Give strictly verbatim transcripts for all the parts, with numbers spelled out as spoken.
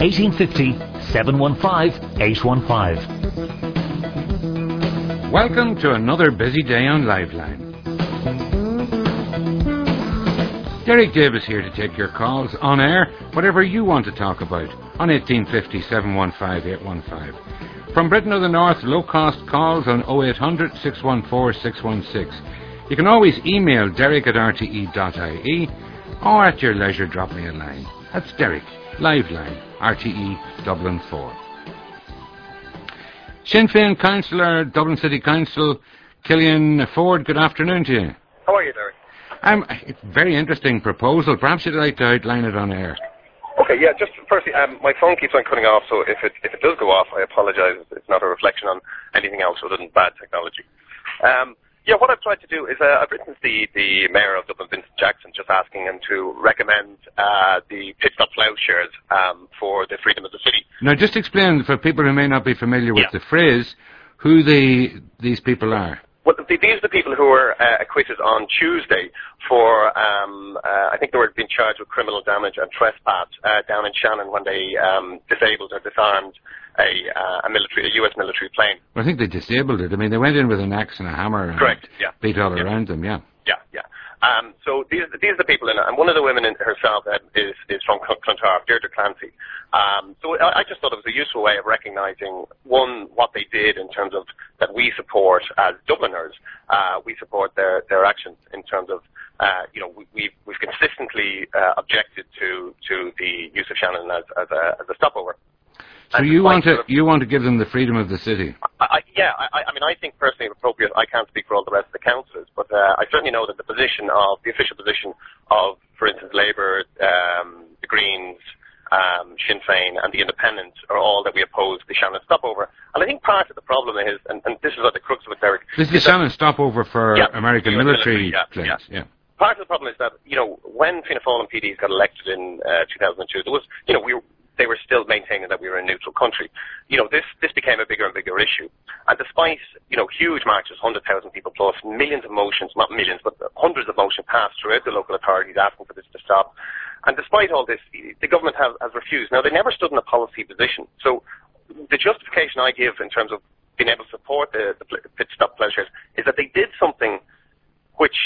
eighteen fifty, seven one five, eight one five. Welcome to another busy day on Liveline. Derek Davis here to take your calls on air, whatever you want to talk about, on eighteen fifty, seven one five, eight one five. From Britain or the North, low-cost calls on oh eight hundred, six one four, six one six. You can always email derek at r t e dot i e, or at your leisure drop me a line. That's Derek, Liveline, R T E, Dublin four. Sinn Féin Councillor, Dublin City Council, Killian Ford, good afternoon to you. How are you, Derek? Um, it's a very interesting proposal. Perhaps you'd like to outline it on air. Okay, yeah, just firstly, um, my phone keeps on cutting off, so if it if it does go off, I apologise. It's not a reflection on anything else other than bad technology. Um, yeah, what I've tried to do is uh, I've written to the, the Mayor of Dublin, Vincent Jackson, just asking him to recommend uh, the pit stop ploughshares um, for the freedom of the city. Now, just explain, for people who may not be familiar with yeah. the phrase, who the, these people are. Well, the, these are the people who were uh, acquitted on Tuesday for, um, uh, I think they were being charged with criminal damage and trespass uh, down in Shannon when they um, disabled or disarmed a, uh, a military, a U S military plane. Well, I think they disabled it. I mean, they went in with an axe and a hammer and Correct, yeah. beat all yeah. around them, yeah. Yeah, yeah. Um, so these, these are the people in it, and one of the women in herself uh, is, is from Clontarf, Deirdre Clancy. Um, so I, I just thought it was a useful way of recognising, one, what they did in terms of that we support as Dubliners. Uh, we support their, their actions in terms of, uh, you know, we, we've, we've consistently uh, objected to, to the use of Shannon as, as, a, as a stopover. So you want to you want to give them the freedom of the city? I, I, yeah, I, I mean, I think personally appropriate. I can't speak for all the rest of the councillors, but uh, I certainly know that the position of the official position of, for instance, Labour, um, the Greens, um, Sinn Féin, and the Independents are all that we oppose the Shannon stopover. And I think part of the problem is, and, and this is what the crux of it, Derek. This is the Shannon stopover for yeah, American military, military yeah, planes. Yeah. yeah. Part of the problem is that, you know, when Fianna Fáil and P Ds got elected in uh, two thousand two, there was, you know, we were. They were still maintaining that we were a neutral country. You know, this, this became a bigger and bigger issue. And despite, you know, huge marches, one hundred thousand people plus, millions of motions, not millions, but hundreds of motions passed throughout the local authorities asking for this to stop. And despite all this, the government has, has refused. Now, they never stood in a policy position. So the justification I give in terms of being able to support the, the pit stop ploughshares is that they did something which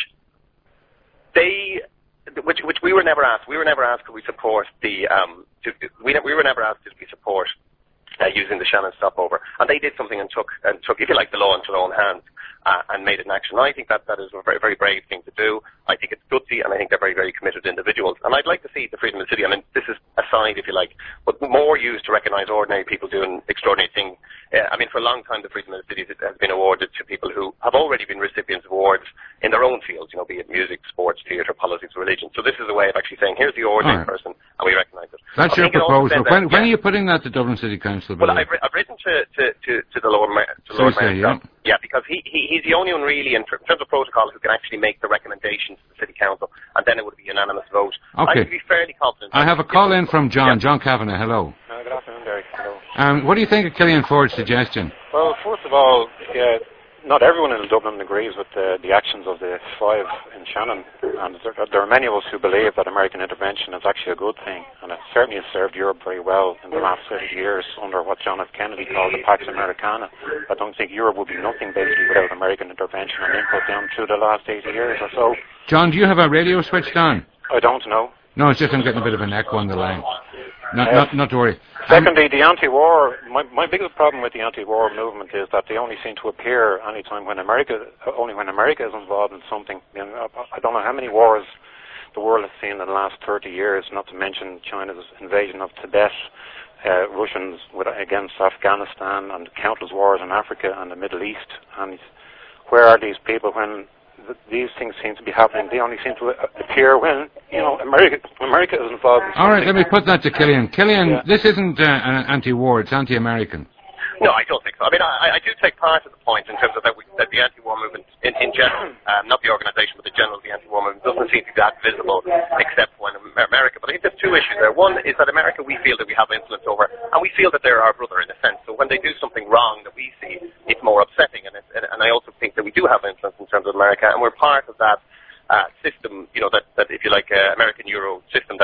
they... Which, which we were never asked. We were never asked could we support the. Um, to, we, we were never asked did we support uh, using the Shannon stopover, and they did something and took and took, if you like, the law into their own hands uh, and made it an action. I think that that is a very very brave thing to do. I think it's gutsy, and I think they're very very committed individuals. And I'd like to see the freedom of the city. I mean, this is a side, if you like, but more used to recognise ordinary people doing extraordinary things. Uh, I mean, for a long time, the freedom of the city has been awarded to people who have already been recipients of awards in their own fields, you know, be it music, sports, theatre, politics, religion. So this is a way of actually saying, here's the ordinary right. person, and we recognise it. That's I your proposal. That, when, when yeah. are you putting that to Dublin City Council? Well, I've, I've written to, to, to, to the Lord Mayor. To Lord Mayor yeah. yeah, because he, he, he's the only one really, in terms of protocol, who can actually make the recommendations to the City Council, and then it would be a unanimous vote. Okay. I would be fairly confident. I have a call in from John. Yeah. John Kavanagh, hello. Uh, good afternoon, Derek. Hello. Um, what do you think of Killian Ford's suggestion? Well, first of all, yeah, not everyone in Dublin agrees with the, the actions of the five in Shannon, and there, there are many of us who believe that American intervention is actually a good thing, and it certainly has served Europe very well in the last thirty years under what John F. Kennedy called the Pax Americana. I don't think Europe would be nothing basically without American intervention and input down through the last eighty years or so. John, do you have a radio switched on? I don't know. No, it's just I'm getting a bit of an echo on the line. Not, uh, not, not to worry. Secondly, the anti-war, my, my biggest problem with the anti-war movement is that they only seem to appear any time when America, only when America is involved in something. I, mean, I don't know how many wars the world has seen in the last thirty years, not to mention China's invasion of Tibet, uh, Russians with, against Afghanistan, and countless wars in Africa and the Middle East. And where are these people when these things seem to be happening? They only seem to appear when, you know, America America is involved in something. All right, let me put that to Killian. Killian, yeah. This isn't uh, an anti-war, it's anti-American. No, I don't think so. I mean, I, I do take part of the point in terms of that, we, that the anti-war movement in, in general, um, not the organisation, but the general, the anti-war movement doesn't seem to be that visible except when America. But I think there's two issues there. One is that America we feel that we have influence over, and we feel that they're our brother in a sense. So when they do something wrong that we see, it's more upsetting. And, it's, and, and I also think that we do have influence in terms of America, and we're part of that uh, system, you know, that, that if you like, uh, American Euro system that, that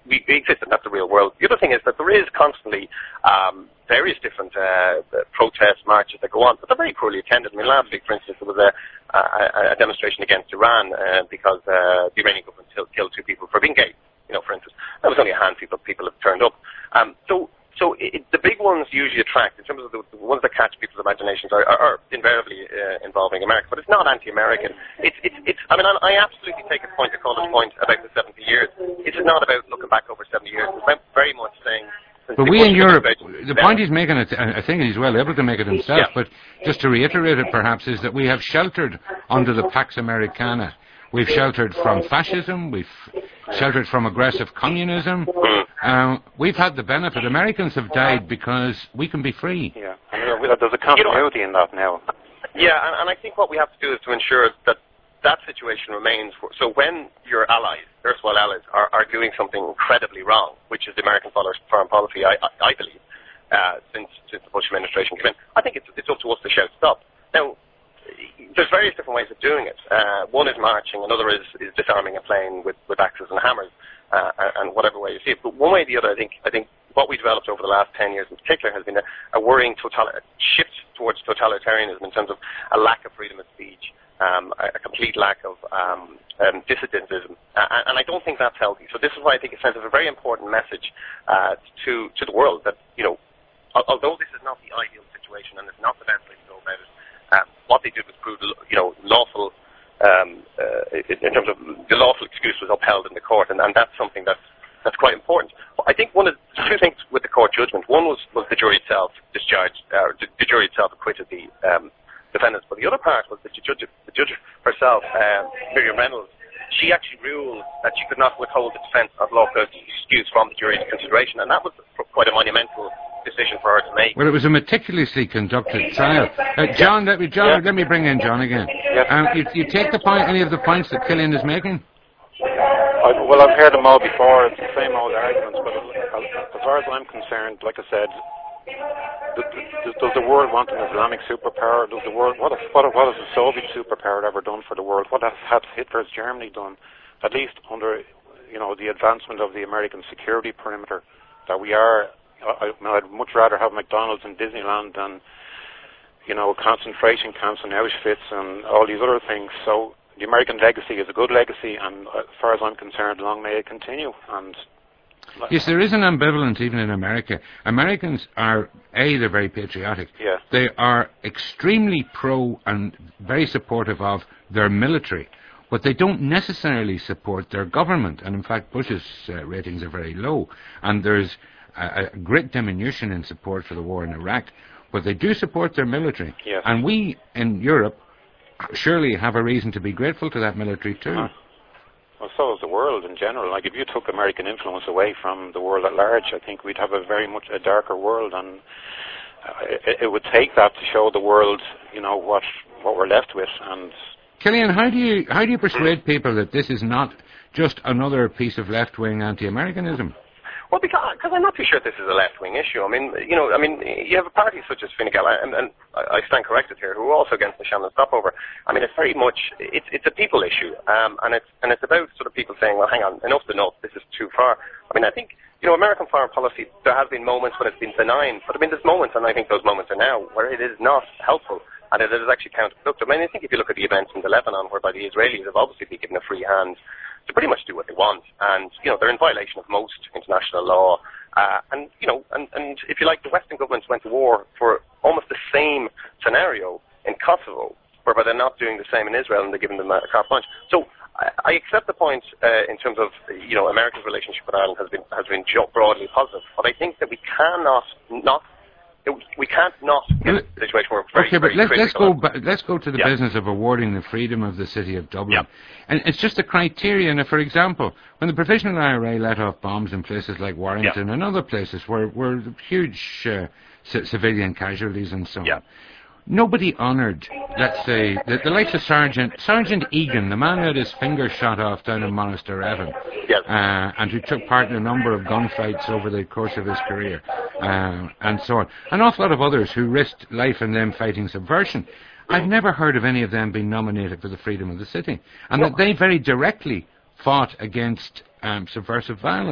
we exist and that's the real world. The other thing is that there is constantly um, various different uh, protests, marches that go on, but they're very poorly attended. I mean, last week, for instance, there was a, a, a demonstration against Iran uh, because uh, the Iranian government killed two people for being gay, you know, for instance. That was only a handful of people that turned up. Um, so so it, the big ones usually attract, in terms of the, the ones that catch people's imaginations, are, are, are invariably uh, involving America, but it's not anti-American. It's, it's, it's, I mean, I, I absolutely take a point to call this point about the seventy years. It's not about looking back over seventy years. It's about very much saying... But we in Europe, the point he's making, it, I think he's well able to make it himself, yeah. But just to reiterate it perhaps, is that we have sheltered under the Pax Americana. We've sheltered from fascism, we've sheltered from aggressive communism. Um, we've had the benefit. Americans have died because we can be free. Yeah, and there's a continuity in that now. Yeah, and, and I think what we have to do is to ensure that that situation remains. For, so when your allies, erstwhile allies, are, are doing something incredibly wrong, which is the American foreign policy, I, I, I believe, uh, since, since the Bush administration came in, I think it's, it's up to us to shout stop. Now, there's various different ways of doing it. Uh, one is marching, another is, is disarming a plane with, with axes and hammers, uh, and whatever way you see it. But one way or the other, I think, I think what we developed over the last ten years in particular has been a, a worrying total, a shift towards totalitarianism in terms of a lack of freedom of speech, um, a, a complete lack of um, um, dissidentism, uh, and I don't think that's healthy. So this is why I think it sends a very important message uh, to to the world that, you know, although this is not the ideal situation and it's not the best way to go about it, Uh, what they did was prove, you know, lawful, um, uh, in, in terms of the lawful excuse was upheld in the court, and, and that's something that's, that's quite important. I think one of the two things with the court judgment, one was, was the jury itself discharged, uh, the, the jury itself acquitted the um, defendants, but the other part was that the judge, the judge herself, uh, Miriam Reynolds, she actually ruled that she could not withhold the defence of lawful excuse from the jury's consideration, and that was quite a monumental decision for her to make. Well, it was a meticulously conducted trial. Uh, John, let me, John, yeah. let me bring in John again. Yeah. Um, you, you take the point, any of the points that Killian is making? I, well, I've heard them all before. It's the same old arguments, but as far as I'm concerned, like I said, does, does the world want an Islamic superpower? Does the world what, what, what has the Soviet superpower ever done for the world? What has had Hitler's Germany done? At least under, you know, the advancement of the American security perimeter, that we are. I, I'd much rather have McDonald's and Disneyland than, you know, concentration camps and Auschwitz and all these other things. So the American legacy is a good legacy, and as far as I'm concerned, long may it continue. And yes, there is an ambivalence even in America. Americans are, A, they're very patriotic. Yeah. They are extremely pro and very supportive of their military, but they don't necessarily support their government. And in fact, Bush's uh, ratings are very low. And there's a, a great diminution in support for the war in Iraq, but they do support their military. Yes. And we in Europe surely have a reason to be grateful to that military too. Huh. Well, so is the world in general. Like, if you took American influence away from the world at large, I think we'd have a very much a darker world, and uh, it, it would take that to show the world, you know, what what we're left with. And Killian, how do you how do you persuade people that this is not just another piece of left-wing anti-Americanism? Well, because cause I'm not too sure this is a left-wing issue. I mean, you know, I mean, you have a party such as Fine Gael, and, and I stand corrected here, who are also against the Shannon stopover. I mean, it's very much, it's it's a people issue, um, and it's and it's about sort of people saying, well, hang on, enough's enough, this is too far. I mean, I think, you know, American foreign policy, there have been moments when it's been benign, but I mean, there's moments, and I think those moments are now, where it is not helpful, and it is actually counterproductive. I mean, I think if you look at the events in the Lebanon, whereby the Israelis have obviously been given a free hand to pretty much do what they want, and, you know, they're in violation of most international law. Uh, and, you know, and, and if you like, the Western governments went to war for almost the same scenario in Kosovo, whereby they're not doing the same in Israel and they're giving them a carte blanche. So I, I accept the point uh, in terms of, you know, America's relationship with Ireland has been has been broadly positive, but I think that we cannot not we can't not get well, a situation where we're very, okay, but very let's, let's go ba- let's go to the yeah. business of awarding the freedom of the city of Dublin. Yeah. And it's just a criterion. For example, when the Provisional I R A let off bombs in places like Warrington yeah. and other places where where huge uh, c- civilian casualties and so on. Yeah. Nobody honoured, let's say, the, the likes of Sergeant Sergeant Egan, the man who had his finger shot off down in Monasterevin, yes. uh, and who took part in a number of gunfights over the course of his career, uh, and so on. An awful lot of others who risked life and limb fighting subversion. I've never heard of any of them being nominated for the freedom of the city, and that they very directly fought against um, subversive violence.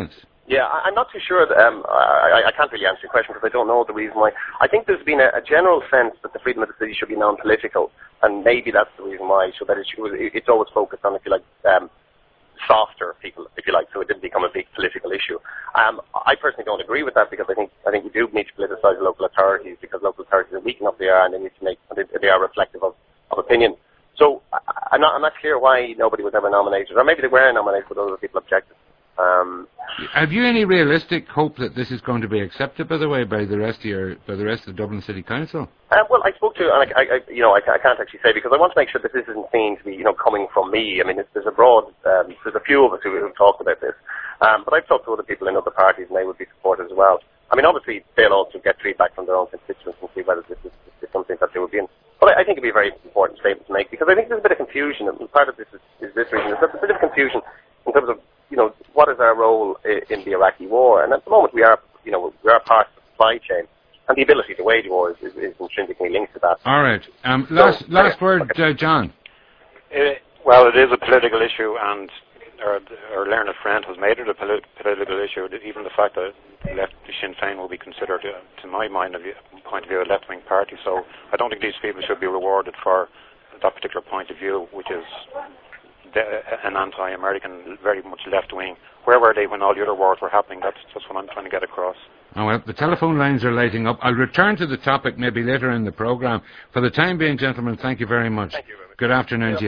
Yeah, I, I'm not too sure. That, um, I, I can't really answer your question because I don't know the reason why. I think there's been a, a general sense that the freedom of the city should be non-political, and maybe that's the reason why. So that it should, it's always focused on, if you like, um, softer people, if you like, so it didn't become a big political issue. Um, I personally don't agree with that because I think I think we do need to politicise local authorities because local authorities are weak enough they are, and they need to make they, they are reflective of, of opinion. So I, I'm not I'm not clear why nobody was ever nominated, or maybe they were nominated but other people objected. Um, Have you any realistic hope that this is going to be accepted, by the way, by the rest of your, by the rest of the Dublin City Council? Uh, well, I spoke to, and I, I, I you know, I, I can't actually say because I want to make sure that this isn't seen to be, you know, coming from me. I mean, it's, there's a broad, um, there's a few of us who have talked about this, um, but I've talked to other people in other parties, and they would be supportive as well. I mean, obviously, they'll also get feedback from their own constituents and see whether this is, this is something that they would be in. But I, I think it'd be a very important statement to make because I think there's a bit of confusion, and part of this is, is this reason. There's a bit of confusion in terms of, you know, what is our role in the Iraqi war? And at the moment, we are, you know, we are part of the supply chain, and the ability to wage war is, is, is intrinsically linked to that. All right. Um, last so, last okay. word, uh, John. It, well, it is a political issue, and our, our learned friend has made it a polit- political issue. Even the fact that left Sinn Féin will be considered, uh, to my mind of view, point of view, a left-wing party. So I don't think these people should be rewarded for that particular point of view, which is an anti-American, very much left-wing. Where were they when all the other wars were happening? That's just what I'm trying to get across. Oh, well, the telephone lines are lighting up. I'll return to the topic maybe later in the programme. For the time being, gentlemen, thank you very much. Thank you very much. Good afternoon yeah. to you.